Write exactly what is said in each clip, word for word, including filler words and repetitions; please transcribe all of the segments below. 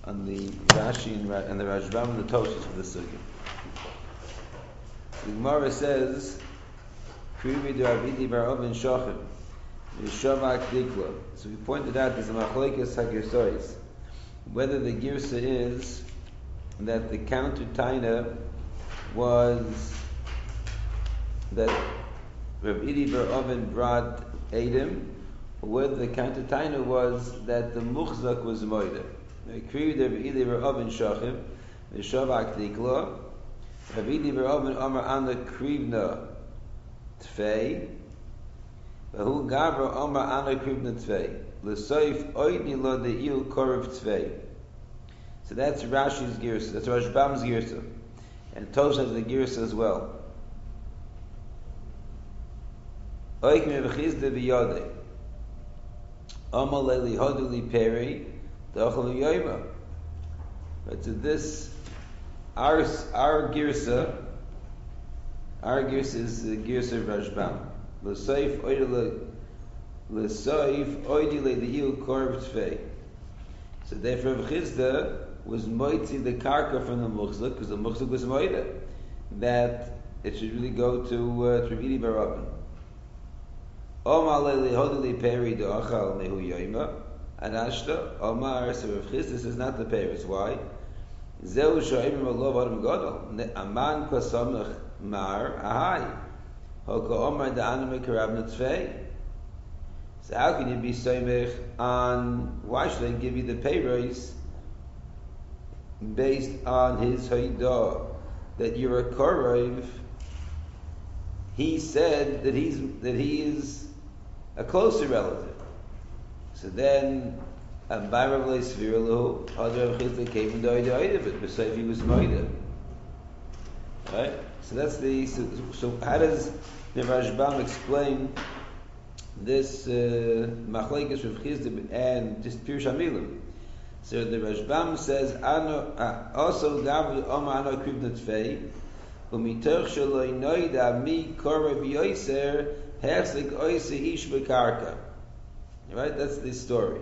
on the Rashi and, Ra- and the Rashbam and the Toshes for the Sugya. The Gemara says, Krivi de Avidi bar Oven Shochem, Yishavak Dikla. So we pointed out there's a Machlekes HaGirsois, whether the Girsa is that the counter Taina was that Rav Idi bar Oven brought Adam, or whether the counter Taina was that the Muchzak was Moida. Krivi de Rav Idi bar Oven Shochem, Yishavak Dikla. Rav Idi bar Oven Amar Ana Krivna Tfei, Vahu Gabra Amar Ana Krivna Tfei, L'soif Oidni Lo De'il Korav Tfei. So that's Rashi's Girsa, that's Rashbam's Girsa, and Tosh has the Girsa as well. Oik Me V'chizde V'yodei, Amar Le'li Hodu Li Peri, D'ochel V'yoyma. But to this, our, our Girsa, our Girsa is the Girsa of Rashbam. L'soif Oidni L'soif Oidni Le De'il Korav Tfei. So therefore Rav Chizda was moitzi the karka from the muchzak, because the muchzak was moida, that it should really go to uh, Rav Idi bar Oven. Omar leili hodili peri doachal mehu yoyma anashta. Omar, so Rav Chizda says not the peris. Why? Zeu shoyim alov adam gadol aman kosamach mar ahai hoka omar da'anam karabna tzvei. So how can you be soymech on, why should I give you the pay raise based on his haidah that you're a korev? He said that he's that he is a closer relative. So then Ambar Rav Svirlu, other Rav Chizda came and died of it, but if he was moida. Right? So that's the so, so how does the Rashbam explain this machlekes Rav Chizda and just Pirush Hamilim? So the Rashbam says, "Ano also Gav Omar Ano Krivna Tfei, u'mitoch shelo inoida mi korev yoser hechzik oise ish bekarka." Right, that's the story.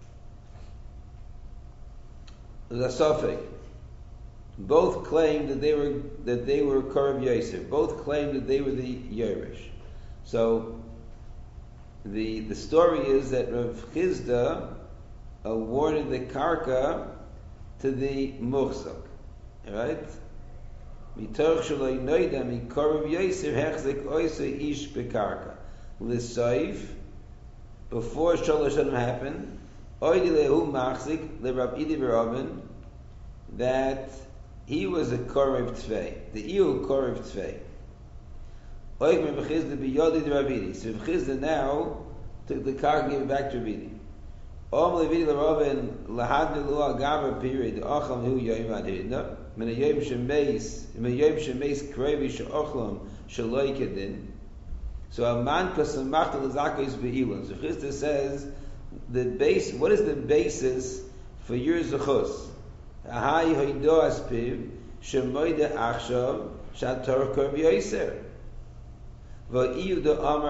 The Sofek both claimed that they were that they were korev yoser. Both claimed that they were the Yerush. So The the story is that Rav Chizda awarded the karka to the muchzak, right? Mitoch shaloi noida mi korav yoser hechzik oisa ish bekarka l'soif. Before shalosh shanim happened, oidi lehu machzik le Rav Idi bar Oven that he was a korav tvei, the iu korav tvei. Oik me b'chizda b'yodi de Rav Idi. So Rav Chizda now took the car and gave it back to Rav Idi. Om levidi l'Roven lahadni lu agava period ochlam hu yoyim adhidna min a yoyim shemeis min a yoyim shemeis krevi she'ochlam shaloi kedin. So a man kasamachta l'zakos be'ilon. So Chizda says the base. What is the basis for your zechus? Ahai hoido aspiv shemoide achshav shator korv yoser. He says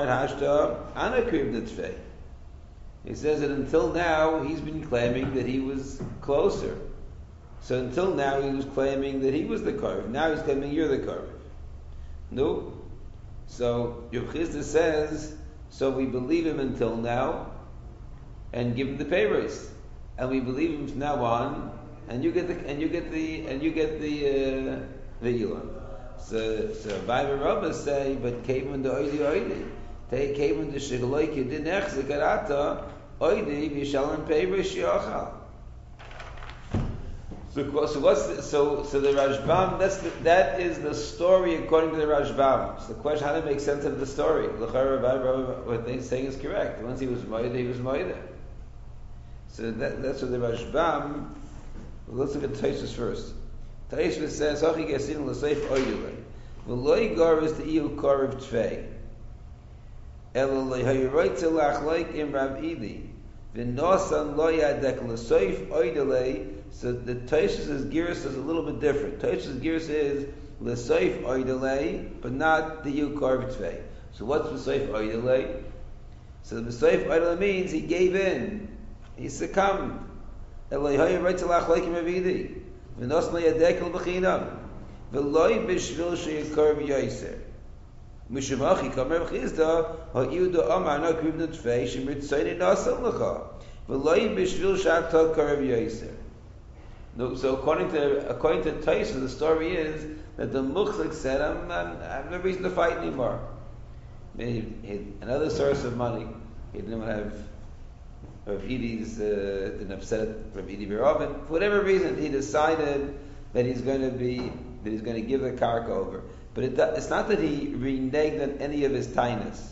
that until now he's been claiming that he was closer. So until now he was claiming that he was the Korev. Now he's claiming you're the Korev. No. So Rav Chizda says, so we believe him until now and give him the pay raise, and we believe him from now on, and you get the and you get the and you get the uh, the Elon. So, so Rabbi Rabbah say, but came in the oidi oidi. They came in the shigloik yedin echzik arata oidi v'shalom pei b'shiochal. So, so what's the, so so the Rashbam? That's the, that is the story according to the Rashbam. So the question: how to make sense of the story? L'chara Rabbi Rabbah, what they're saying is correct. Once he was moida, he was moida. So that, that's what the Rashbam. Well, let's look at Tosfos first. Tosfos says, "Hachi gesin l'seif oidulei, v'loi garis the iu korev tvei, elo lehayiroitze lachleik im Rav Idi, v'nosan lo yadek l'seif oidulei." So the Tosfos' giris is a little bit different. Tosfos' giris is l'seif oidulei, but not the iu korev tvei. So what's l'seif oidulei? So the l'seif oidulei means he gave in, he succumbed. Elohi Reitzalach Leikim Avidi. V'nos Le'yadekel B'chinam. V'loi B'shvil She'yikor V'yoyser. Mishamachi Kamer V'chizda Ha'yuda Amar Na Krib Nutfei Shemitzayni Nasam L'cha. V'loi B'shvil She'atal Kor V'yoyser. No, so according to according to Taisa, the story is that the Muchzik said, I'm, I'm, I have no reason to fight anymore. He, he had another source of money. He didn't have Rav Edi's, uh, didn't upset Rav Edi Birovin. For whatever reason, he decided that he's going to be, that he's going to give the karka over. But it, it's not that he reneged on any of his tainus.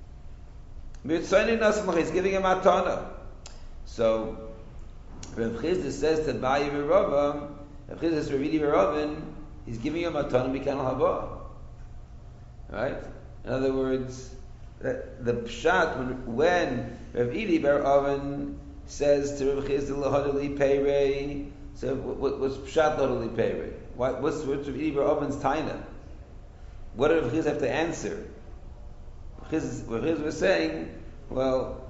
He's giving him atana. So, Rav Chizda says to Bayi Birovim, Rav Chizda says to Rav Edi Birovin, he's giving him atana mikan haba. Right? In other words, the, the pshat, when, when Rav Edi Bar Oven says to Rav Chizda lahadali peirei, so what, what's pshat lahadali peirei? What, what's, what's Rav Edi Bar Oven's taina? What did Rav Chizda have to answer? Rav Chizda was saying, well,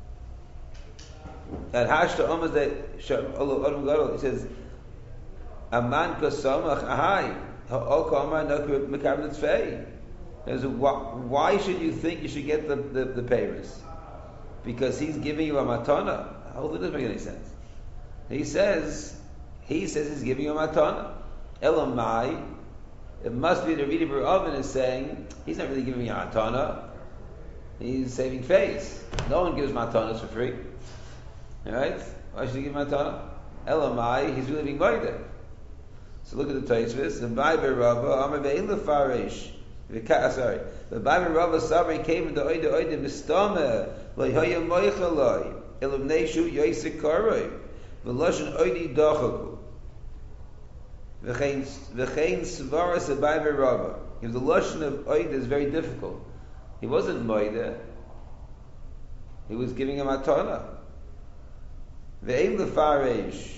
at hashta omas that Adam Gadol, he says, Aman kosamach ahai ha'ok amar nakir mekab netzvei. Why should you think you should get the, the, the payers? Because he's giving you a matana. How does it make any sense? He says, he says he's giving you a matana. Elamai, it must be the Ravidi Bar Oven is saying, he's not really giving you a matana. He's saving face. No one gives matanas for free. Alright? Why should he give matana? Elamai, he's really being guided. So look at the Taisvis. The Bible Rabba, Amar Ve'in Lefarish. Sorry, the Bible Rabba Sabri came into Oide Oide Mistame Loyhaya Moichaloi Illumination Yosek Karoi Veloshan Oide Dachaku V'chein Svaras the Bible Rabba. If the Loshan of Oide is very difficult, he wasn't Moide, he was giving him Atana. Ve'im Lefarish.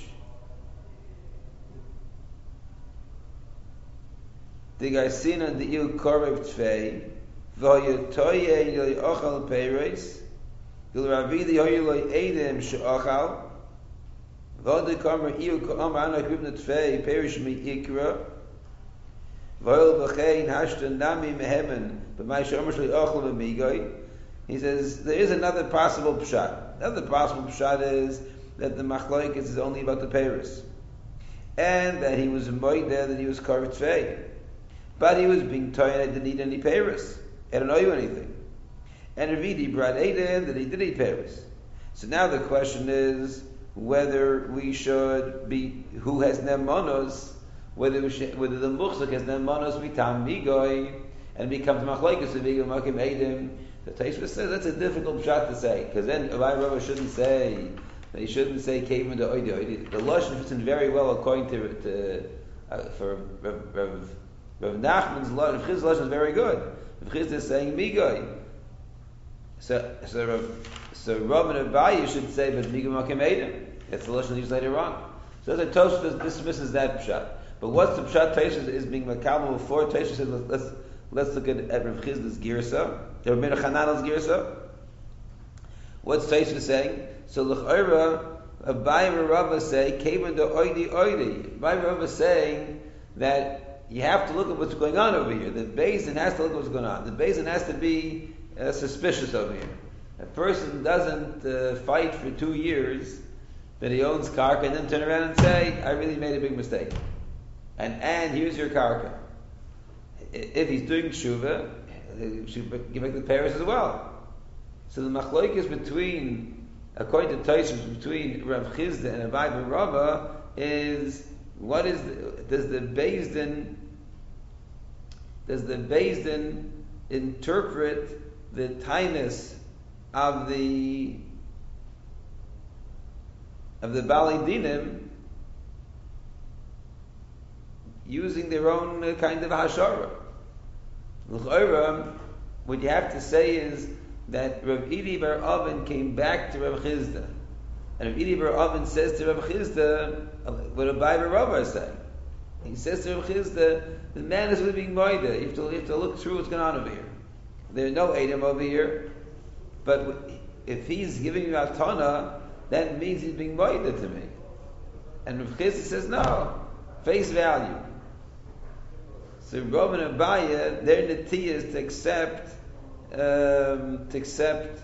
The Garsina the Il Korev Tvei, Vayatoye Yoy Ochal Peiros, Il Ravidi Yoy Edem Sheachal, Vade Kamer Il Kamer Ana Kribna Tvei, Perish Mi Ikra, Vayol Bachein Hashtan Nami Mehemen, but my Shomershli Ochal Bemigoy. He says there is another possible pshat. Another possible pshat is that the Machlokes is only about the Peiros, and that he was moed there, that he was Korev Tvei. But he was being told I didn't eat any Paris. I don't owe you anything. And Ravidi brought Aiden that he did eat Paris. So now the question is whether we should be, who has Nemanos, whether we should, whether the Muchzik has Nemanos mitam Migoy, and becomes Machlokes of Migoy Makim Aiden. The Taisva says that's a difficult shot to say, because then Abai Rabba shouldn't say, he shouldn't say came into Oidi Oidi. The Lashon fits in very well according to, to uh, for Rav, Rav Rav Nachman's Rav Chizda's Lashon is very good. Rav Chizda is saying Migoy. So, so Rav, so Rav and Abaye should say, but Migoy Makim Eidim. That's the Lashon used later on. So the Tosfos dismisses that pshat. But what's the pshat Tosfos is being makabel before? Tosfos says, let's let's look at, at Rav Chizda's girsa, Rav Meir Chananel's girsa. What's Tosfos saying? So l'chayra Abaye and Rav say, Kavan do oidi oidi. Abaye and Rav is saying that you have to look at what's going on over here. The Beis has to look at what's going on. The Beis has to be uh, suspicious over here. A person doesn't uh, fight for two years that he owns karka and then turn around and say, I really made a big mistake. And and here's your karka. If he's doing tshuva, he should give back the Paris as well. So the machlokes between, according to Tosfos, between Rav Chizda and Abai ben Rava is, what is the, does the Beis Din does the Beis Din interpret the tainus of the of the Bali Dinim using their own uh, kind of hashara? L'chayra, what you have to say is that Rav Edi Bar Oven came back to Rav Chizda, and Rav Edi Bar Oven says to Rav Chizda what Abai Bar Rava is saying. He says to Rav Chizda, the man is really being moida. You have to, you have to look through what's going on over here. There are no Edom over here, but if he's giving you atana, that means he's being moida to me. And Rav Chisda says, no, face value. So Rav and Abaye, their netiya is to accept, um, to accept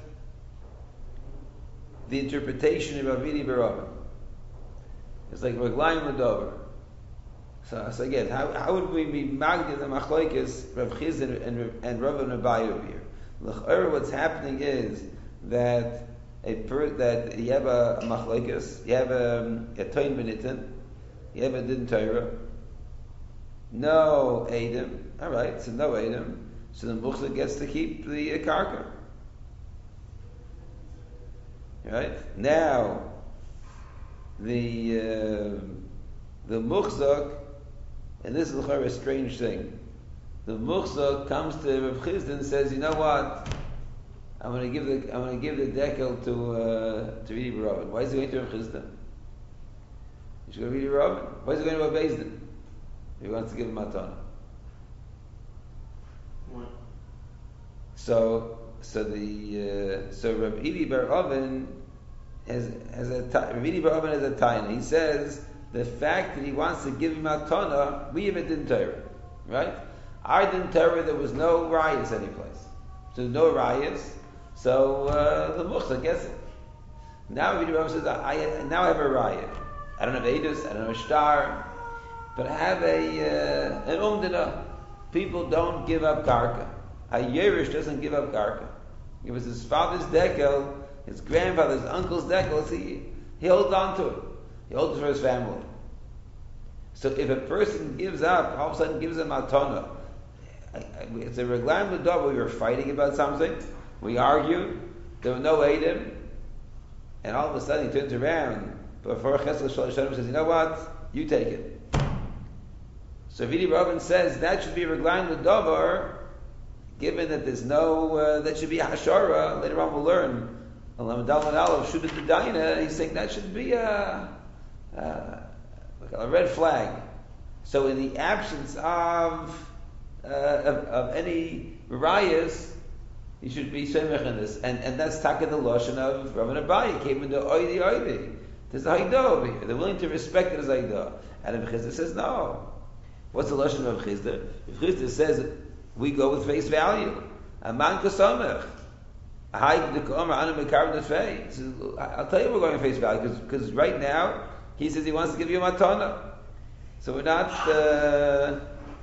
the interpretation of Avidi Barabba. It's like Raglayim Ladover. So, so again, how, how would we be magdi the machlokes Rav Chisda and, and Rav and Abaye over here? L'ch'or, what's happening is that a per, that you have a, a machlokes, you have a, a toin benitin, you have a din Torah, no Adam. All right, so no Adam. So the muchzak gets to keep the uh, karka. Right now, the uh, the muchzak, and this is a strange thing. The muchzak comes to Rav Chisda and says, "You know what? I'm going to give the I'm going to give the dekel to uh, to Ridi Barovin. Why is he going to Rav Chisda? He should go to Ridi Barovin. Why is he going to a Beis Din? He wants to give him matana. What? So so the uh, so Rav Ridi Barovin has has a Rav Ridi Barovin has a taina. He says the fact that he wants to give him matana, we have a din Torah, right? Our din Torah, there was no rayas anyplace. So there's no rayas. So uh, the muchzak gets it. Now Rav Ridi Barovin says, I, I now I have a raya. I don't have edus, I don't have a star, but I have a uh, an umdana. People don't give up karka. A yerish doesn't give up karka. It was his father's dekel, his grandfather's uncle's dekel. He he holds on to it. He holds it for his family. So if a person gives up, all of a sudden gives a matana, it's a reglam l'dav. We were fighting about something, we argued, there were no Eidim, and all of a sudden he turns around, but before Chesed Shalosh Shalom says, you know what, you take it. So Ridi Barovin says that should be reglam l'davar, given that there's no, uh, that should be hashara. Later on we'll learn, Lamadal and Aleph, Shudat the Daina, he's saying that should be a, a, a red flag. So in the absence of uh, of, of any rayas, you should be semech in this, and and that's taka the lashon of Rav and Abaye came into oidi oidi. There's a haidah over here. They're willing to respect it as haidah, and Rav Chisda says no. What's the lashon of Rav Chisda? Rav Chisda says we go with face value. A man kasamech. I'll tell you we're going face value because right now he says he wants to give you a matana. So we're not uh,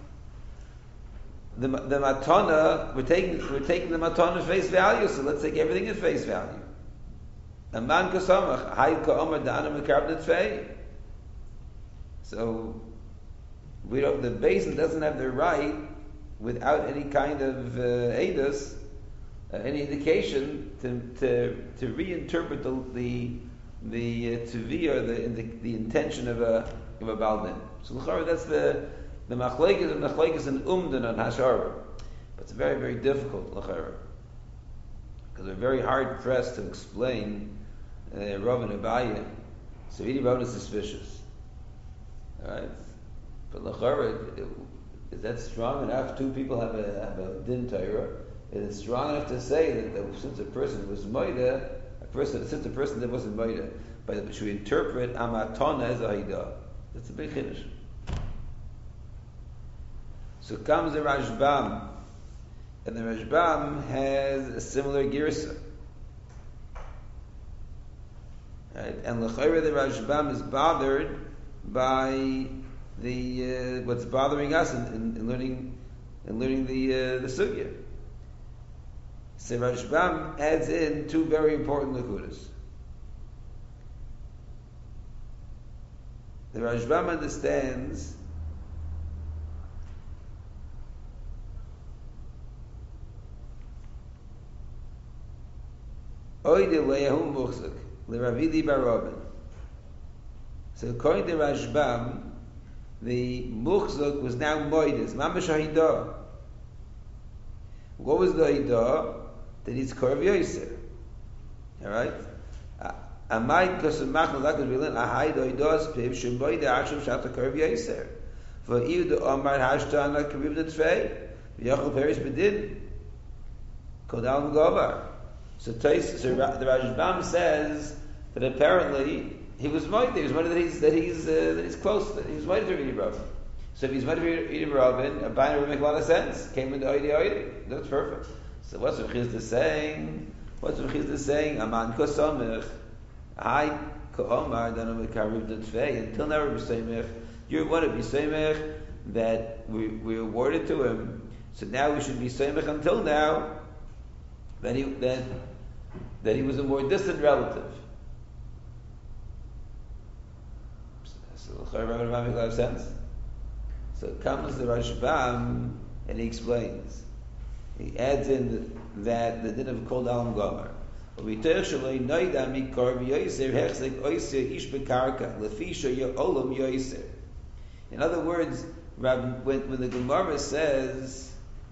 the the matana. We're taking we're taking the matana face value. So let's take everything at face value. A man kasamach hayid ka'omer da'anam mekarb netzvei. So we don't. The basin doesn't have the right, without any kind of uh, edus, uh, any indication to to to reinterpret the the the uh, tvi or the, the the intention of a of a baldin. So that's the the machlekes and machlekes and umdan on hashara, but it's very very difficult l'chara because we're very hard pressed to explain uh, Rav and Abaye. So Ridi Barovin is suspicious, all right? But l'chara, is that strong enough? Two people have a have a din Torah. Is it strong enough to say that, that since a person was moida, a person since a person that wasn't moida, but should we interpret amatona as a haidah? That's a big chiddush. So comes the Rashbam, and the Rashbam has a similar girsa. Right? And l'chayra the Rashbam is bothered by the uh, what's bothering us in, in, in learning in learning the uh, the sugya. So Rashbam adds in two very important lakudas. The Rashbam understands Oide le'yahu muchzak le'Ravidi Barovin. So according to Rashbam, the muchzak was now moides, mamash haidah. What was the haidah? That he's korv yoser. All right. Amay kosumach l'lakud bilin ahai doidos piv shemboy de achshav shata korv yoser. For iu de omar hashtan la kariv netzvei v'yachol peris bedin kodal m'govar. So, so the Rashbam says that apparently he was mighty. He was mighty that he's that he's uh, that he's close. To, he was mighty to Rabbi Ravin. So if he's mighty to Rabbi Ravin, a binary would make a lot of sense. Came into Oidi Oidi. That's perfect. So what's Rav Chisda saying? What's Rav Chisda saying? Aman kosamich. I ko'omar danu mekariv d'tfei. Until now, Rabbi Seimich, you're one of Yisemich that we we awarded to him. So now we should be Seimich until now that he that that he was a more distant relative. So the Chayyim makes a lot of sense. So comes the Rashbam and he explains. He adds in that the din of Kol Alam Gomer. In other words, when, when the Gemara says,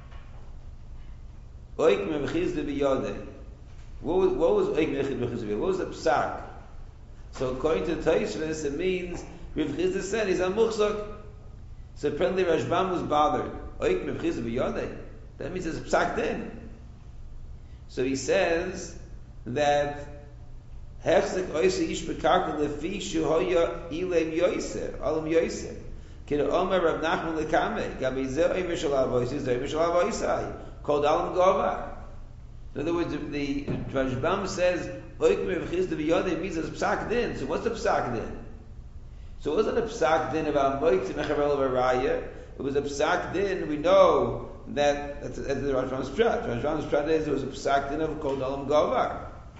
what was, what was what was the psak? So according to Taishvis, it means Rav Chisda said he's a muchzak. So apparently Rashbam was bothered. That means it's a psak din. So he says that Hefzik oise ish bekarka lefi shuhoya ilem yoiser, alam yoiser. Kira Omer Rav Nachman lekame, gabi zeh oimer shalav oisei, zeh oimer shalav oisei, called alam govar. In other words, the Rashbam says, oik Rav Chisda b'yodei means it's psak din. So what's the psak din? So it wasn't a psak din about moitzi mechavel of a raya. It was a psak din. We know that that's, that's the Rashbam's pshat. Rashbam's pshat is there was a psak din of called alam govar.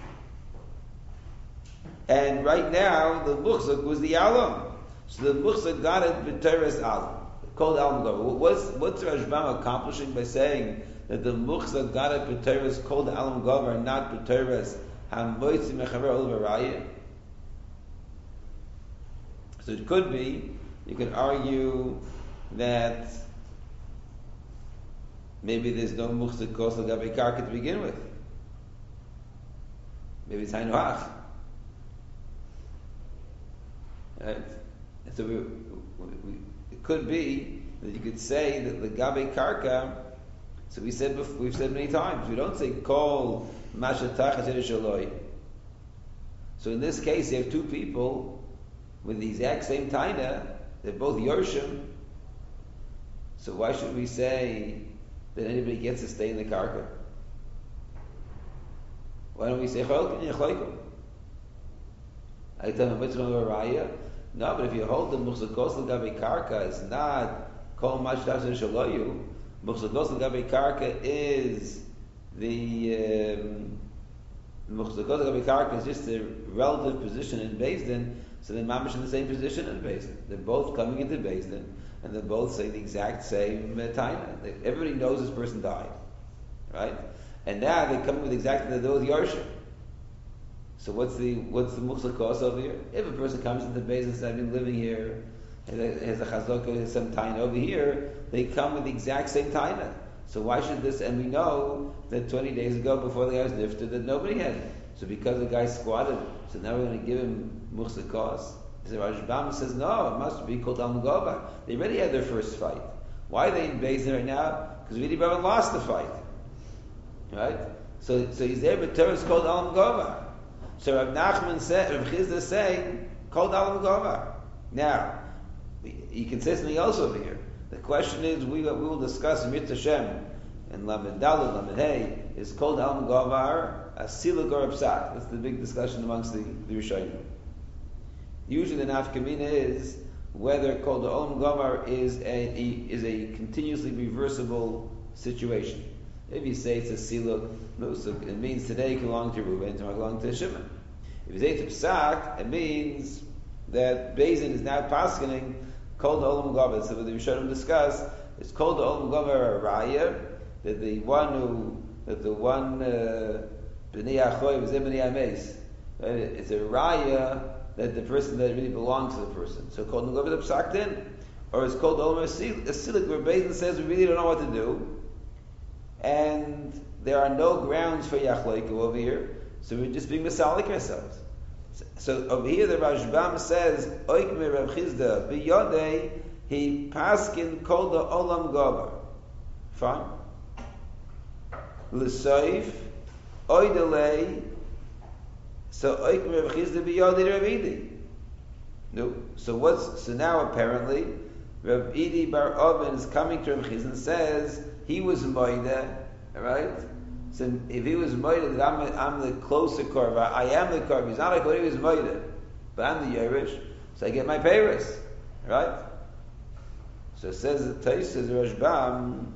And right now, the muchzak was the alam. So the muchzak got it b'teres alam, called alam govar. What's what's Rashbam accomplishing by saying that the muchzak got it b'teres called alam govar, not b'teres hamoitzi mechaver olav harayah? So it could be, you could argue that maybe there's no muchzak kos l'gabei karka to begin with. Maybe it's haynuach. Right? And so we, we, it could be that you could say that the gabe karka. So we said before, we've said many times we don't say kol mashatach shaloi. So in this case, you have two people with the exact same taina. They're both yorshim. So why should we say that anybody gets to stay in the karka? Why don't we say cholkin yechloikum? I tell him which one of a raya. No, but if you hold the muchzakos l'gabe karka, it's not kol mashtach shaloyu. Muchzakos l'gabe karka is the um, muchzakos l'gabe karka is just the relative position in Beis Din. So they're mamish in the same position in Beis Din. They're both coming into Beis Din, and they're both saying the exact same uh, time. Everybody knows this person died, right? And now they're coming with exactly the with Yarshim. So what's the what's the muchzak kos over here? If a person comes into Beis Din and says, I've been living here, has a chazaka, has some taina over here, they come with the exact same taina. So why should this? And we know that twenty days ago, before the guy was nifted, that nobody had it. So because the guy squatted, so now we're going to give him muchzak kos. So Rashbam says, no, it must be called al mugova. They already had their first fight. Why are they in Beis Din right now? Because Vidi Bavan lost the fight, right? So so he's there, but Torah is called al mugova. So Rav Nachman said, Rav Chisda is saying, called alam govar. Now, you can say something else over here. The question is, we, we will discuss in Mitzvah Shem, and Lamed Daled, Lamed Hey, is called alam govar a silik or a psak. That's the big discussion amongst the, the Rishonim. Usually the nafkamina is whether called alam govar is a, a is a continuously reversible situation. If you say it's a siluk, nusuk, it means today you belong to Reuven, tomorrow belong to Shimon. If you say it's a psak, it means that Beis Din is now paskening called olam gavar. So what the Rishonim discuss is called olam gavar a raya, that the one who, that the one b'nei achoy was b'nei ames. It's a raya that the person that really belongs to the person. So called olam gavar the psak din, or it's called olam a siluk where Beis Din says we really don't know what to do. And there are no grounds for yachloiku over here, so we're just being misalik ourselves. So, so over here, the Rashbam says, "Oik me Rav Chisda b'yodei he paskin kol the olam gover." Fine. L'soif oidelei. So oik me Rav Chisda b'yodei Ravidi. No. So what's so now apparently Rav Idi Bar Oven is coming to Rav Chizn and says he was moide, right? So if he was moide, that I'm, I'm the closer korban, I am the korban. He's not like what he was moide, but I'm the Yerush, so I get my payros, right? So it says the Tais says Rashbam.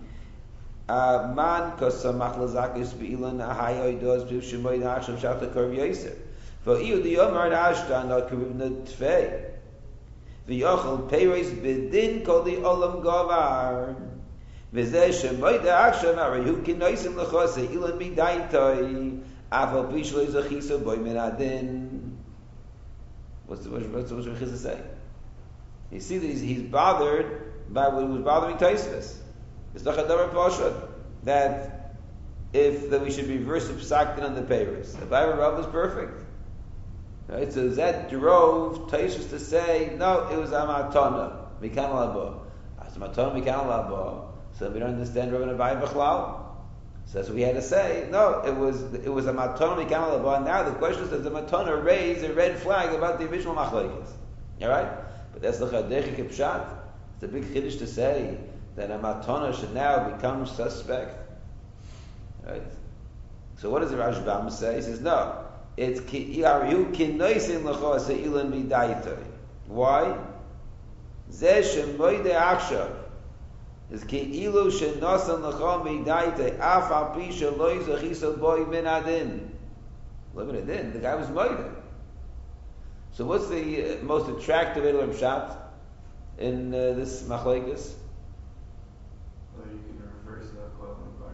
Man kosamach lazakis beilan ahayoy does b'shemoy nasham shata korv yoser. For iu the yomar ashtan al korivna tfei. V'yochel peiros bedin kol the olam gavar. V'zeh shemoy da'achshav arayu kinoisim l'chose ilan midaitoi aval pishlo zachiso boy menadin. What's the what's the what's the Chizah say? You see that he's, he's bothered by what was bothering Taisvis. It's not a davar pashut that if that we should reverse the psaktin on the payros. The Bible Rav was perfect, right? So that drove Taisvis to say no, it was amatona mikan labo. As amatona mikan labo. So we don't understand Rav and Abai b'chlal. So that's what we had to say. No, it was it was amatona mikan labo. And now the question is, does the matona raise a red flag about the original machlokes? All right, but that's the chadechik pshat. It's a big chiddush to say that a matana should now become suspect, right? So what does the Rashbam say? He says no. It's ki yaru kinoisin l'chos ilan midaitoi. Why? Zeh shemoide akshav is ki ilu shenosan l'chos midaitoi af al pi sheloi zachiso boy min adin. Look at it. The guy was moide. So what's the uh, most attractive Elam Pshat in uh, this machlekes? You can reverse the Kol Bar.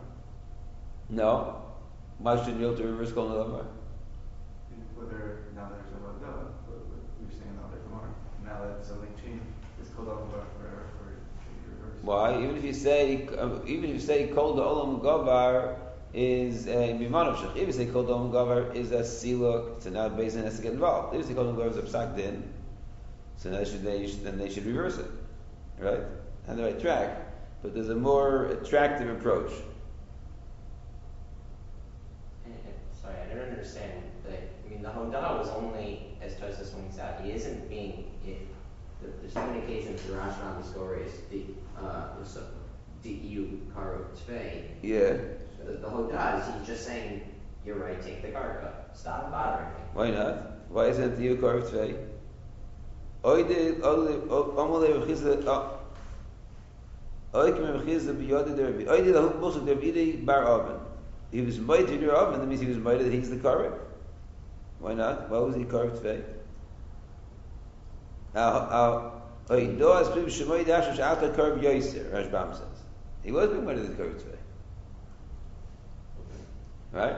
No. Why shouldn't you be able to reverse Kol Bar? Whether now there's a Vagdala, but we were saying now there's more. Now that something changed, it's Kol Bar forever for it to be reversed. Why? Even if you say, uh, even if you say Kol Olam Gavar is a Mimanov Shech, even if you say Kol Olam Gavar is a Siluk, so now Beis Din has to get involved. Even if you say Kol Olam Gavar is a Psak Din, so now should they, then they should reverse it, right? On the right track. But there's a more attractive approach. Sorry, I don't understand. The, I mean, the Hodah was only, as Tosfos points out, he isn't being. It, the, there's so many occasions the Rashi on the story is the uh, the you karo tvei. Yeah. The, the Hodah is he's just saying, "You're right, take the karka. Stop bothering me." Why not? Why isn't it the you karo tvei? Oide omole v'chizah. He was mighty to Rav, and that means he was mighty that he's the Karib. Why not? Why was he Karib today? Rashbam says. He was being mighty than Karib today. Right?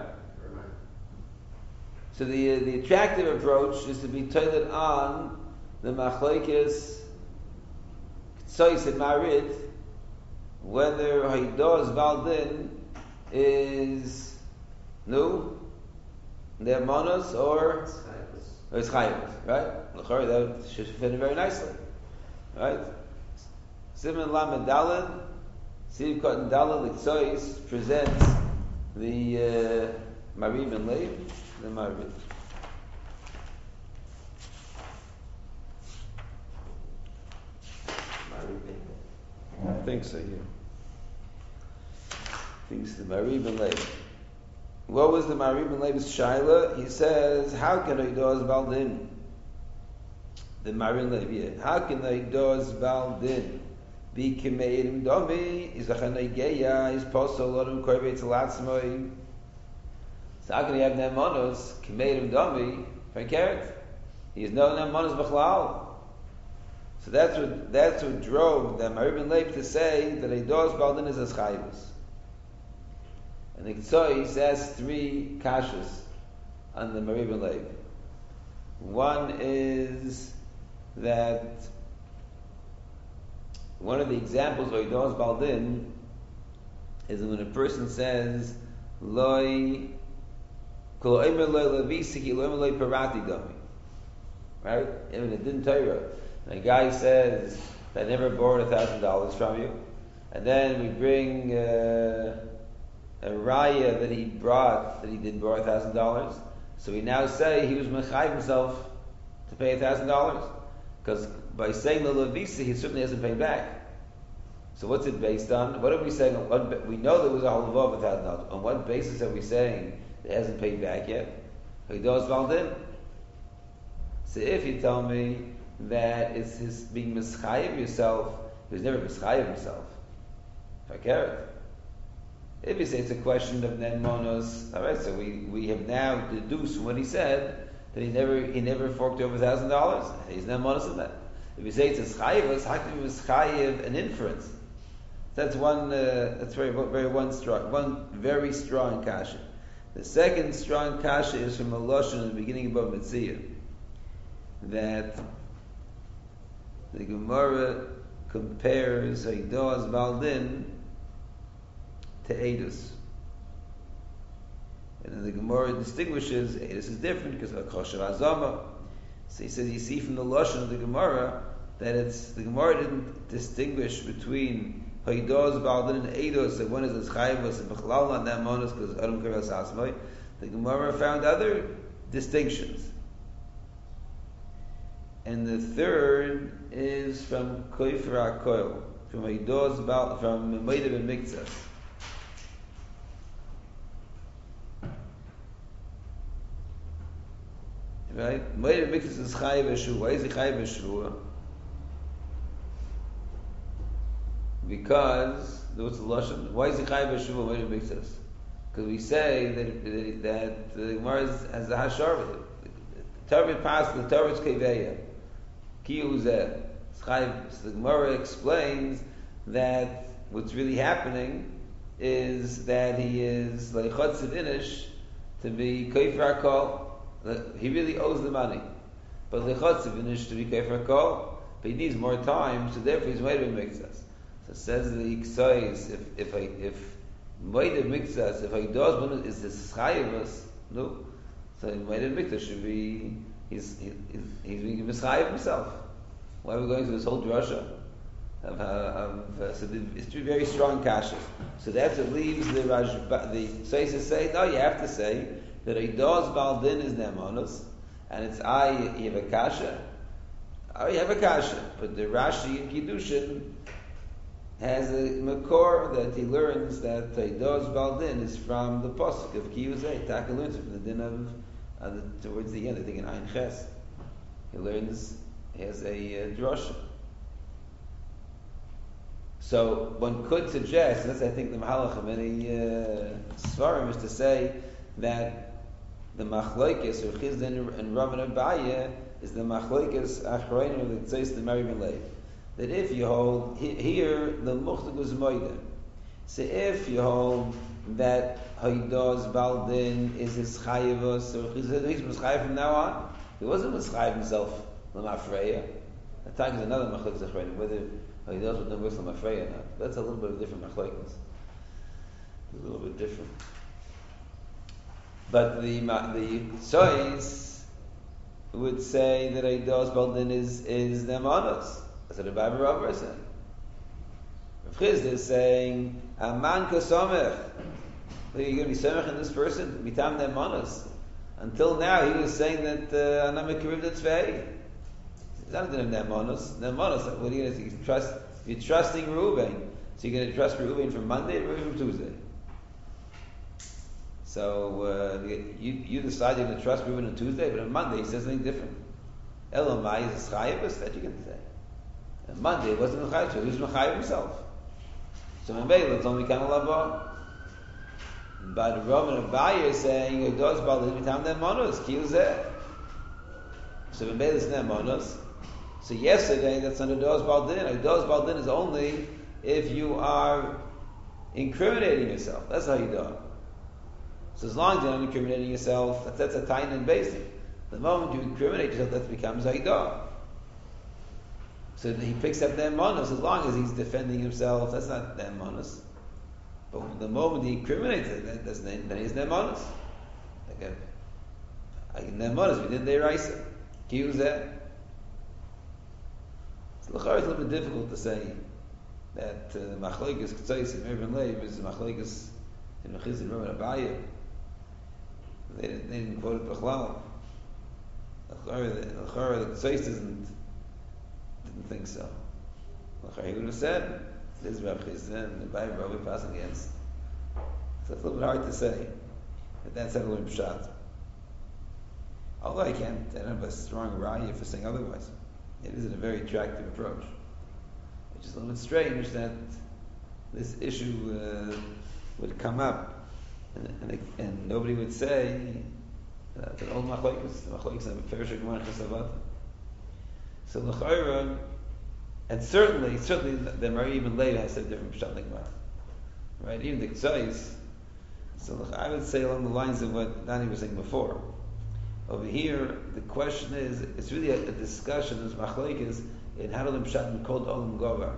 So the uh, the attractive approach is to be toilet on the machlokes Ktsois and Marid, whether Haidos Valdin is new, they're monos or or it's chayvus, right? That should fit in very nicely, right? Simon Lamed Daled, Siv Cotton Daled Ktsois presents the uh, Marib and Leib, the Marib. I think so, yeah. I think it's the Marib and Leib. What was the Marib and Leib's Shaila? He says, how can I do as Baldin? The Marib and Leib, yeah. How can I do as Baldin? Be Kimeirim Domi, is a Chanaigeya, is Posol, Lodum Korbe Tzalatzmoi. So how can he have Nemonos, Kimeirim Domi, for a carrot? He has no Nemonos B'chlal. So that's what that's what drove the Marib and Leib to say that a do's baldin is as chayvus. And the Ktsois says three kashas on the Marib and Leib. One is that one of the examples of a do's baldin is when a person says loy kol omer loy levisiki loy loy parati domi, right? Even it didn't tell you. A guy says, I never borrowed a thousand dollars from you. And then we bring uh, a raya that he brought, that he did borrow a thousand dollars. So we now say he was mechayiv himself to pay a thousand dollars. Because by saying the Levisi, he certainly hasn't paid back. So what's it based on? What are we saying? On what, we know there was a halava without not. On what basis are we saying it hasn't paid back yet? He does valdin. So if you tell me that it's his being mischayiv yourself, he was never mischayiv himself. If I care it. If you say it's a question of nen monos, all right. So we, we have now deduced from what he said that he never he never forked over a thousand dollars. He's nen monos in that. If you say it's a chayiv, how can you mischayiv an inference? That's one. Uh, that's very very one strong one very strong kasha. The second strong kasha is from a lashon in the beginning of Mitzvah that the Gemara compares Eidos Baldin to Eidos. And then the Gemara distinguishes Eidos is different because of Kosher Azama. So he says you see from the lashon of the Gemara that it's the Gemara didn't distinguish between Eidos Baldin and Eidos, that one is as Chayvos and Bechlal not that monos because Adam Kavas Asmai. The Gemara found other distinctions. And the third is from Koifer HaKoil, from Eidos Baldin, from Meidav and Mikzas. Right? Meidav and Mikzas is Chayiv Yeshua. Why is he Chayiv Yeshua? Because, what's the lashon? Why is he chayiv b'shuvah when it makes us? Because we say that that, that the Gemara has the hashar. The Torah passed the Torah's keveya. Kiyuzeh. The Gemara explains that what's really happening is that he is like chotzev inish to be koifer hakol. He really owes the money, but lechotzev inish to be koifer hakol. But he needs more time, so therefore he's waiting makes us. So says the Iksais, if if I if Moedav Mikzas, if I does one is the Schayavas, no. So Moedav Mikzas should be he's he's he's being Mischayev himself. Why are we going through this whole drasha? Of, uh, of, uh, so the, it's two very strong kashas. So that's what leaves the Raj the Saisis say, no, you have to say that a does Baldin is Nemonos, and it's I you have a kasha. Oh, you have a kasha, but the Rashi in Kiddushin has a makor that he learns that Eidos Baldin is from the pasuk of Kiyuzei. Taka learns it from the din of uh, the, towards the end. I think in Ein Ches, he learns he has a uh, drasha. So one could suggest, and that's I think the Mahalach of many uh, svarim is to say that the machlokes or Chizdan and Rav and Abaye is the machlokes achronim of the Tzais the Mari Lev. That if you hold here the muchtig was moida. So if you hold that Haidos Baldin is his chayivos, or he's mischayiv from now on, he wasn't mischayiv himself l'mafreya. That time is another machlokes achronim whether Haidos would know worse l'mafreya or not. That's a little bit of different machlokes. A little bit different. But the the Sois would say that Haidos Baldin is is nemanos. That's what the Bible Rav is saying. Rav Chizda is saying, Aman kasomech. Are you going to be somech in this person? Mitam nemanos. Until now, he was saying that Anam Kiriv the Tzvei. He's not doing nemanos. Nemanos, what are you going to do? Trust, you're trusting Reuben. So you're going to trust Reuben from Monday or Reuben from Tuesday. So uh, you, you decide you're going to trust Reuben on Tuesday, but on Monday he says something different. Elamai is a chayavus, that you can say. And Monday it wasn't Mechayiv, so he was Mechayiv himself. So in Bela, it's only kind of Lava. But the Roman of Bayer is saying, it does bother me time that monos, Kiyuzeh. So in Bela it's not monos. So yesterday, that's under Dos Baldin. Dos Baldin is only if you are incriminating yourself. That's how you do it. So as long as you're not incriminating yourself, that's, that's a tain and basic. The moment you incriminate yourself, that becomes Haidah. So he picks up the monos as long as he's defending himself. That's not the monos. But the moment he incriminates it, that, that's then he's the monos. Again, I can the monos. We did the eraser. He was there. So the Chor is a little bit difficult to say that machlokes k'tzais and Mervin Leib is machlokes in Mechiz and Mervin Abaye. They didn't, they didn't quote it b'chlal. The Chor, the K'tzais isn't didn't think so. He would have said, this is Rav Chizda, and the Bible probably pass against. So it's a little bit hard to say. But that's a little pshat. Although I can't, I don't have a strong raya for saying otherwise. It is a very attractive approach. It's just a little bit strange that this issue uh, would come up, and, and, and nobody would say uh, that all machlokes, the machlokes have a fair share of chesavot. So l'chayra, and certainly, certainly the Mari even later has a different pshat like Gemara, right? Even the Ktsois. So I would say along the lines of what Danny was saying before. Over here, the question is, it's really a, a discussion as machlokes in how to learn pshat and called olam govar.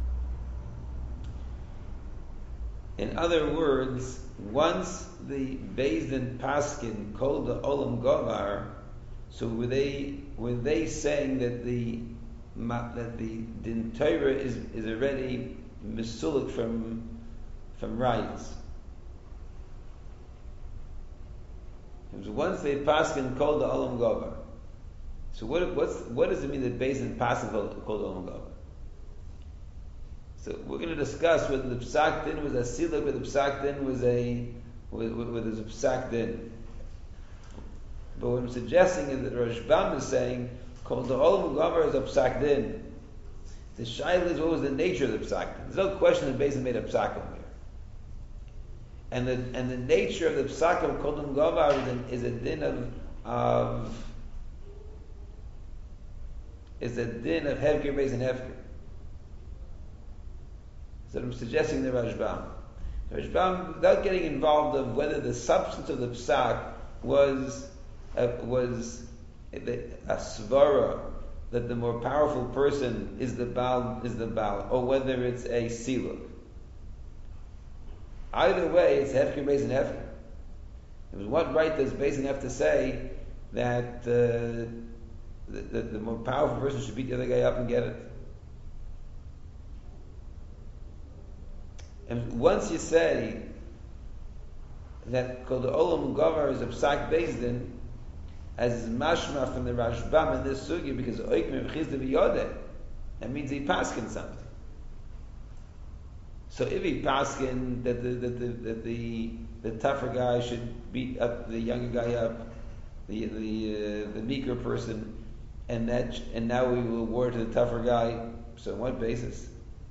In other words, once the Beis Din Paskin called the Olam Govar, so were they were they saying that the that the Din Torah is is already misulik from from rights? It was once they Paskin called the Olam Govar. So what what's what does it mean that Beis Din Paskin called, called Olam Govar? So we're going to discuss whether the Psak Din was a Siluk, whether the Psak Din was a whether there's a Psak Din. But what I'm suggesting is that Rashbam is saying, called the Olam Govar is a Psak Din. The Shaila is what was the nature of the Psak Din. There's no question that Beis Din made a Psakim here. And the and the nature of the Psakim called Olam Govar is, an, is a din of of is a din of Hevker Beis and Hefker. So I'm suggesting the Rashbam. The Rashbam, without getting involved of whether the substance of the psak was uh, was a, a svara that the more powerful person is the Baal is the Baal, or whether it's a siluk. Either way, it's hefker beis and hefker. It was what right does beis and have to say that uh, the, the, the more powerful person should beat the other guy up and get it? And once you say that called the Olam Govar is a Psak Beis Din, as is mashma from the Rashbam in this sugi, because Oikmim Chizda B'Yodeh, that means he paskin something. So if he paskin that the that the that the, the tougher guy should beat up the younger guy up, the the uh, the meeker person, and that and now we will award to the tougher guy. So on what basis?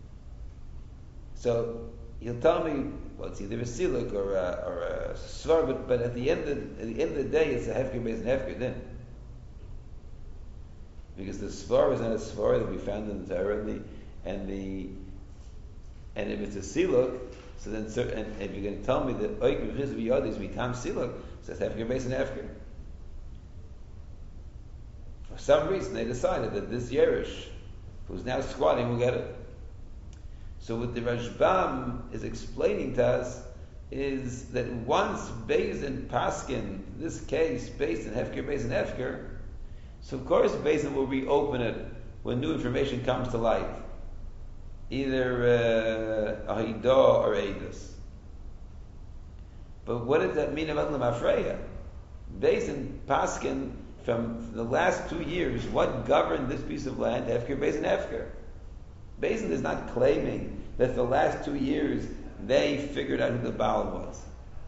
So you'll tell me, well, it's either a siluk or a, or a svar, but, but at the end of at the end of the day, it's a hefker based and hefker then, because the svar is not a svar that we found in the Torah, and the and the and if it's a siluk, so then and if you're going to tell me that oik v'chiz v'yod is mitam siluk, so it's hefker based and hefker. For some reason, they decided that this Yerush, who's now squatting, will get it. So what the Rashbam is explaining to us is that once Beis Din Paskin, in this case, Beis Din Hefker, Beis Din Hefker, so of course Beis Din will reopen it when new information comes to light. Either uh, Ahidah or Eidos. But what does that mean about Lamafreya? Beis Din Paskin, from the last two years, what governed this piece of land, Hefker, Beis Din Hefker? Beis Din is not claiming that the last two years they figured out who the Baal was.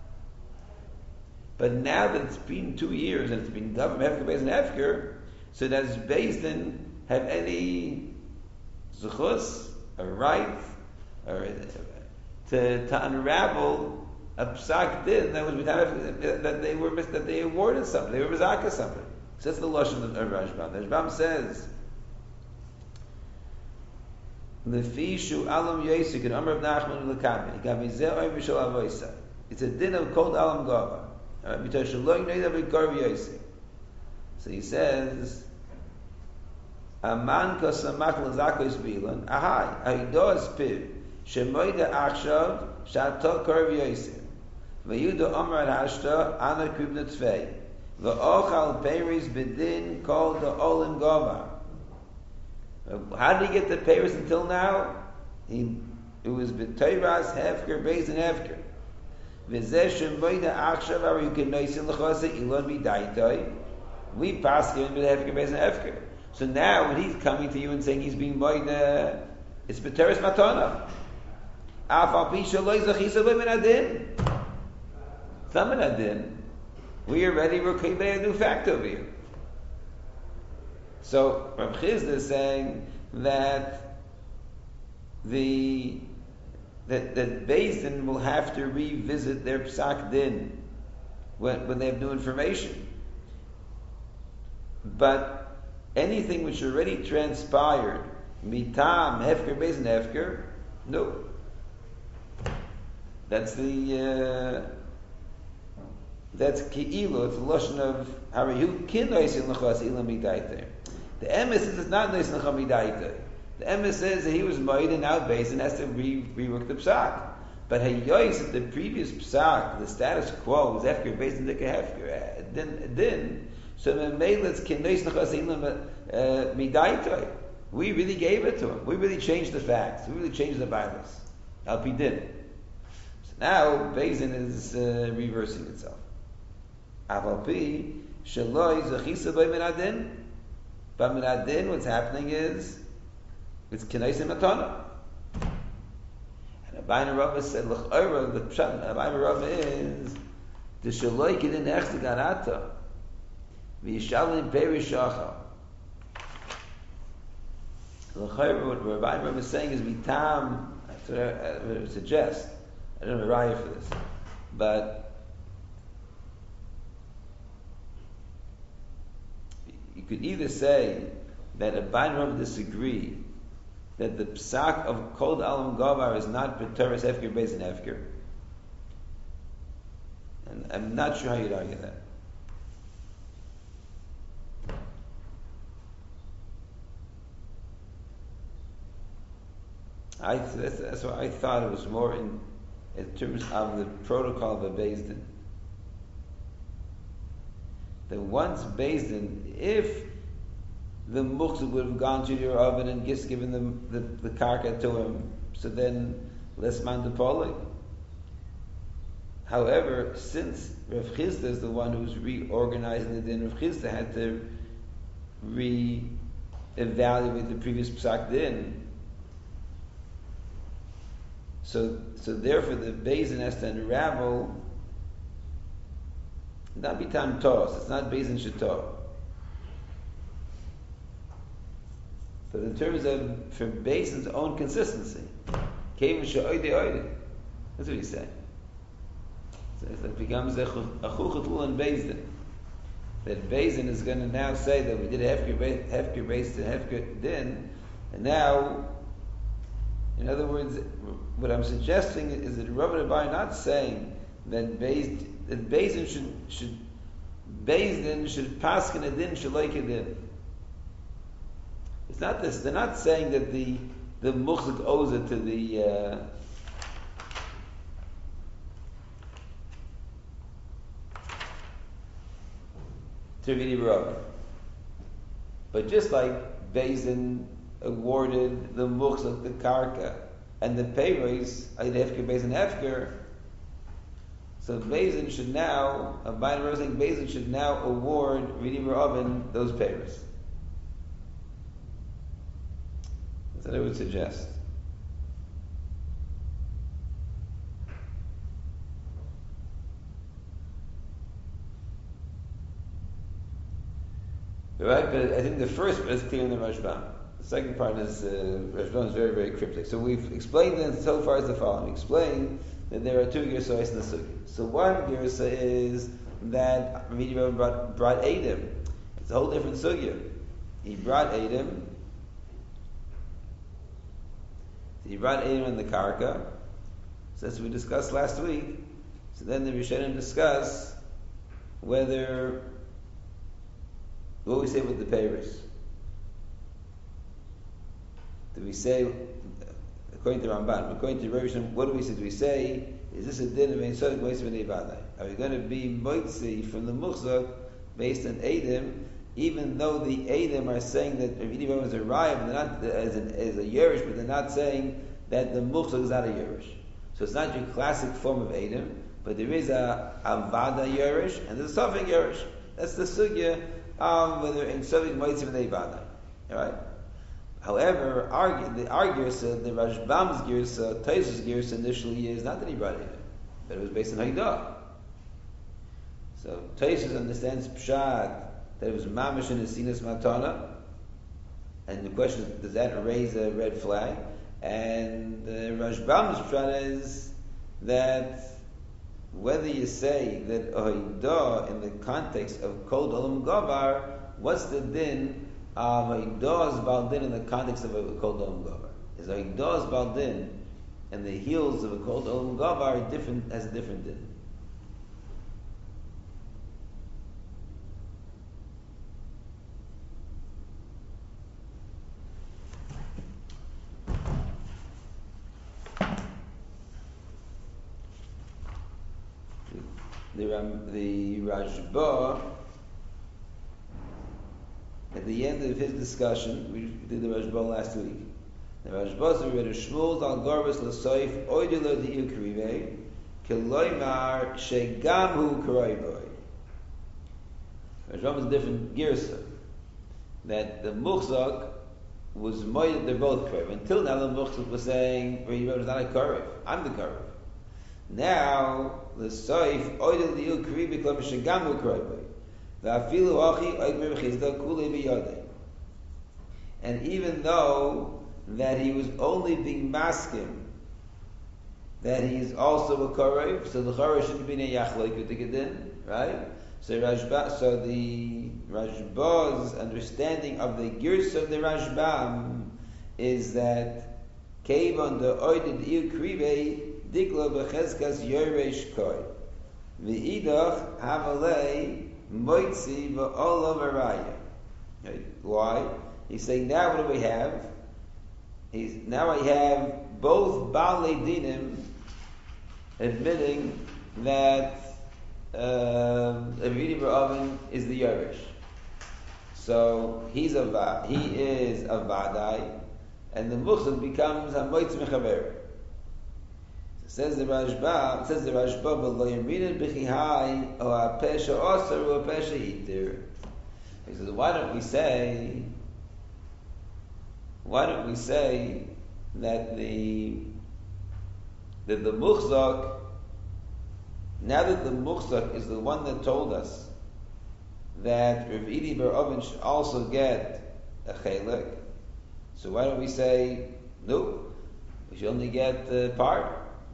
But now that it's been two years and it's been governed Hefker, Beis Din Hefker, so does Beis Din have any zuchus, a right, or to, to unravel a psak din that was that they were that they awarded something, they were mizaka something? So that's the lashon of Rashbam. The Rashbam says, Lefishu alam yosik and Amr of Nachman l'kami gamizeh oy mishal avoisa. It's a din of called alam gava. Because shelo yinei b'kar yosik. So he says, Aman kasamach l'zakos bilan ahai ahidos piv shemoida achshav shato kar yosik v'yuda Amr hashta ana kribna tvei v'ochal peiris b'din called the olim gava. How did he get the Paris until now? He, it was b'teiras hefker, beis and hefker. V'zeh shemoida achshav ari u'kenoisin l'chose ilon b'daitoi. We pass him with hefker, beis and hefker. So now when he's coming to you and saying he's being moide, it's B'teres Matana. Af al pi shaloi zachisa lo min adin. It's not min adin. We already were a new fact over here. So Rav Chizda is saying that the that that Beis Din will have to revisit their psak din when when they have new information. But anything which already transpired, mitam hefker Beis Din hefker, no. That's the uh, that's ki'ilu. It's a lashon of harihu kinois in lachas ilam midaiter. The emes is it's not nice lacham midaiter. The emes says that he was made and now based and has to re- rework the psak. But hayois at the previous psak, the status quo was hefker based in the hefker. Then then so memelets kinois lachas ilam midaiter. We really gave it to him. We really changed the facts. We really changed the violence. Alpi did. Now, Beis Din is uh, reversing itself. Avalpi, Shaloi, Zachisa by Minadin. But Minadin, what's happening is, it's Kinais and Matana. And Abayna Rava said, L'ch'ora, the Pshat, Abayna Rava is, the Shaloi Kedin Echti Ganata, V'yishalim Perishacha. L'ch'ora, what Abayna Rava is saying is, Vitam, that's what I would suggest. I don't have a raya for this, but you could either say that a Bainram disagree that the psak of Kol Alam Gavar is not B'teres Hefker Beis Din Hefker, and I'm not sure how you'd argue that. I that's, that's why I thought it was more in. in terms of the protocol of a Beis Din. That once Beis Din, if the Muchzak would have gone to your oven and just given them the, the karka to him, so then less man to poli. However, since Rav Chizda is the one who's reorganizing the din, Rav Chizda had to re-evaluate the previous psak din. So, so therefore, the Beis Din has to unravel. Not be tam tos. It's not Beis Din shetor. But in terms of for Beis Din's own consistency, came she'oide oide. That's what he's saying. So it becomes a chuchatul in Beis Din. That Beis Din is going to now say that we did hefker hefker Beis Din hefker din, and now. In other words, what I'm suggesting is that Rav and Abai are not saying that Beis that Beis Din should should Beis Din should paskin a din shaloik a din. It's not this. They're not saying that the the muchzak owes it to the uh, to Vidi Rav. But just like Beis Din awarded the muchzak the karka and the payraise I'd hefker Beis Din hefker, so Beis Din should now a Bain Rosing Beis Din should now award Vidi Rav those payraise. That's what I would suggest. Right, but I think the first part is clear in the Rashbam. The second part is uh, Rashbam is very, very cryptic. So we've explained it so far as the following. We explained that there are two Gersois in the Sugi. So one Gersa is that Rabbi Yehuda brought, brought Adam. It's a whole different Sugya. He brought Adam. He brought Adam in the Karka. So that's what we discussed last week. So then the Rishonim discuss whether what we say with the payers. Do we say, according to Ramban, according to Rishon, what do we say? Do we say, is this a din of Ein Sodik Moitzi B'nei Vadai? Are we going to be Moitzi from the Muchzak based on Adam, even though the Adam are saying that Rabbi Yehuda is a Raya, they're not as, an, as a Yerush, but they're not saying that the Muchzak is not a Yerush. So it's not your classic form of Adam, but there is a Avada Yerush and there's a Sofik Yerush. That's the Sugya. Um, whether in Sovik Moitzi B'nei Vadai. Right? However, argue, the argues, uh, the Rashbam's girsa, Taisus girsa initially is not that he brought it, but it was based on Haidah. So Taisus understands Pshat that it was Mamish in the Sinus Matana, and the question is, does that raise a red flag? And uh, Rashbam's Pshat is that whether you say that Haidah in the context of Kol Olam Gavar, what's the din? Um, Haidah Baldin in the context of a Kol Olam Gavar. Is Haidah Baldin and the heels of a Kol Olam Gavar different as a different din? The um, the Rashba, at the end of his discussion, we did the Rashba last week. The Rashba said, "We read a Shmuel al Garbus l'Soif Oidilo di Ukrive Keloimar Shegamhu Karayboy." Rashba was a different girsa, that the Muchzak was moed. They're both karev. Until now, the Muchzak was saying, "He was not a karev. I'm the karev." Now the Soif Oidil di Ukrive Keloimar Shegamhu Karayboy. And even though that he was only being maskim, that he is also a karev, so the karev shouldn't be a yachloik with the gedin, right? So Rashba, so the Rashba's understanding of the girs of the Rashbam is that kevon the oidid il krive diglo becheskas yoresh koi v'idach hamalei Moitzi v'olam araya. Why? He's saying now what do we have? He's now I have both Baalei Dinim admitting that Avidi B'Oven is the Yerush. So he's a va- he is a Vadai, and the Muchzak becomes a Moitzi Mechaber. Says the Rashba, says the Rashba, "Lo yaminin b'chihai o a pesha osar o a pesha itir." He says, why don't we say, why don't we say that the that the Muchzak, now that the Muchzak is the one that told us that Rav Idi Bar Oven should also get a chelek, so why don't we say no? We should only get the part.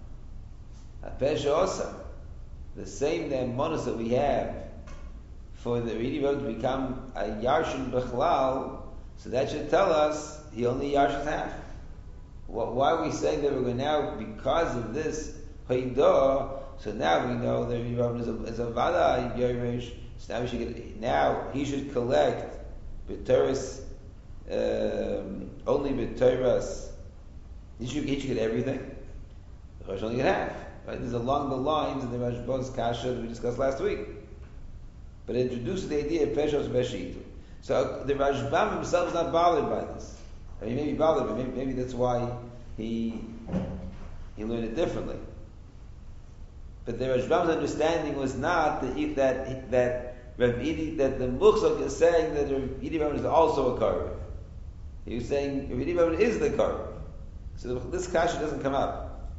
The same demonis that we have for the Ridi Road to become a Yarshin Bechlal, so that should tell us he only Yarshin half. Why are we saying that we're going now, because of this Haidah, so now we know that Ridi Road is a, is a Vada Yerush, so now we should get, now he should collect B'Teres, um, only B'Teres, he should, he should get everything. The should only get half. Right? This is along the lines of the Rashba's kasha that we discussed last week. But it introduces the idea of Peshos Beshitu. So the Rashbam himself is not bothered by this. I mean, maybe bothered, but maybe, maybe that's why he he learned it differently. But the Rashbam's understanding was not that that that Rav Idi, that the Muchzak is saying that Rav Idi Bar is also a karev. He was saying Rav Idi Bar is the karev. So this kasha doesn't come up.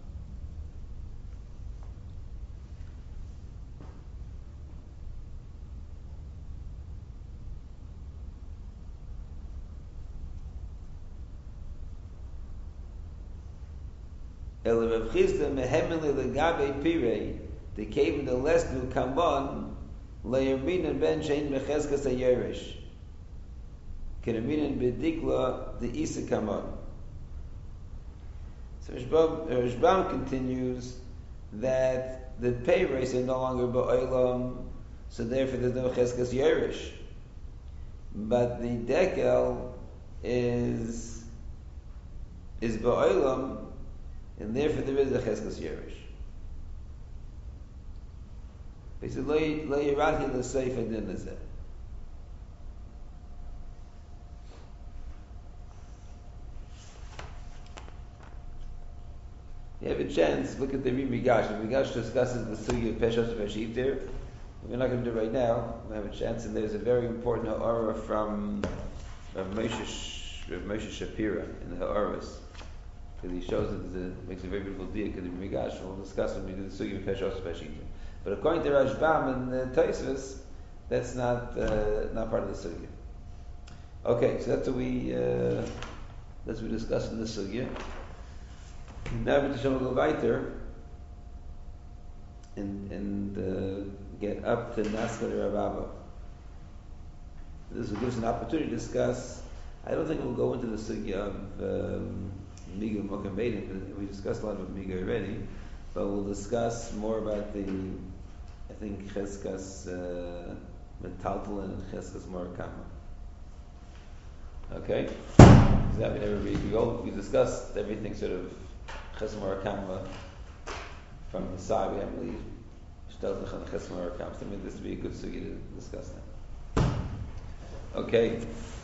El Rav Chisda mehemele legabe pirei, the cave in the last will come on, le'yamin and ben shein mecheskas hayeresh. Kenamin bedikla the isa come on. So Rashbam continues that the peiros are no longer ba'olam, so therefore there's no cheskas yeresh. But the dekel is is ba'olam, and therefore there is a cheskas yerush. He said, "Lo yirati l'seif adin lezeh." You have a chance. Look at the Migash. The Migash discusses the sugi of Peshos Veshit there. We're not going to do it right now. We have a chance, and there's a very important ha'ara from Rav Moshe, Sh- Rav Moshe Shapira in the Ha'aris, because he shows that it makes a very beautiful deal. Because in Migash, we'll discuss when we do the sugi with Peshos Peshita. But according to Rashbam and uh, Tosfos, that's not uh, not part of the sugya. Okay, so that's what we uh, that's what we discussed in the sugya. Now we're to go weiter and and uh, get up to Naskal Rababa. This will give us an opportunity to discuss. I don't think we'll go into the sugya of um, Miga Mokem Beidim, because we discussed a lot of Miga already, but we'll discuss more about the, I think, Cheskas uh, Metaltal and Cheskas Morakama. Okay? So that we never read. We, all, we discussed everything sort of Cheskas Morakama from the side. We haven't really Shtelzach and Cheskas Morakama. So I mean, this would be a good sugya to discuss that. Okay.